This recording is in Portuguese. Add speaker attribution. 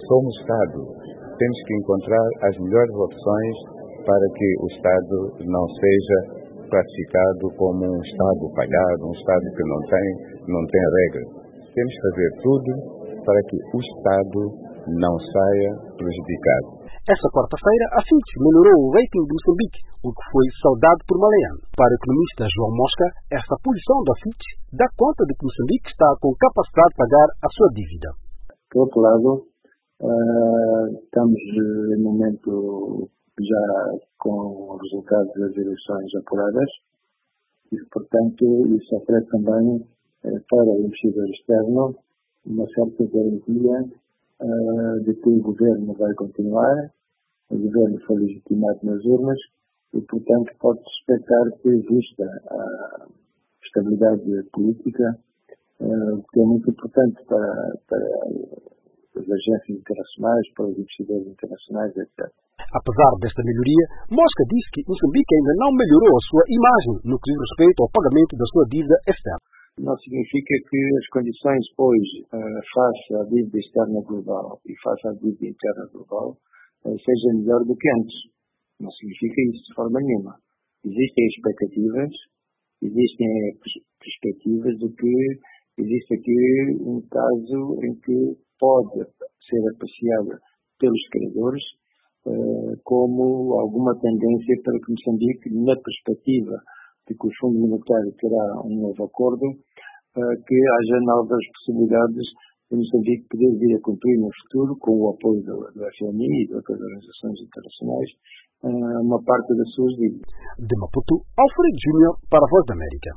Speaker 1: Somos Estado. Temos que encontrar as melhores opções para que o Estado não seja classificado como um Estado falhado, um Estado que não tem regras. Temos que fazer tudo para que o Estado não saia prejudicado.
Speaker 2: Esta quarta-feira, a Fitch melhorou o rating de Moçambique, o que foi saudado por Malaiano. Para o economista João Mosca, esta posição da Fitch dá conta de que Moçambique está com capacidade de pagar a sua dívida.
Speaker 3: Por outro lado, estamos em momento já com os resultados das eleições apuradas e, portanto, isso oferece também para o investidor externo uma certa garantia de que o governo vai continuar, o governo foi legitimado nas urnas e, portanto, pode-se expectar que exista a estabilidade política, que é muito importante para as agências internacionais, para os investidores internacionais, etc.
Speaker 2: Apesar desta melhoria, Mosca disse que Moçambique ainda não melhorou a sua imagem no que diz respeito ao pagamento da sua dívida externa.
Speaker 3: Não significa que as condições hoje, face à dívida externa global e face à dívida interna global, sejam melhor do que antes. Não significa isso de forma nenhuma. Existem expectativas, existem perspectivas de que existe aqui um caso em que pode ser apreciado pelos credores como alguma tendência para que Moçambique, na perspectiva de que o Fundo Monetário terá um novo acordo, que haja novas possibilidades de Moçambique poder vir a cumprir no futuro, com o apoio do FMI e de outras organizações internacionais, uma parte das suas dívidas.
Speaker 2: De Maputo, Alfredo Júnior para a Voz da América.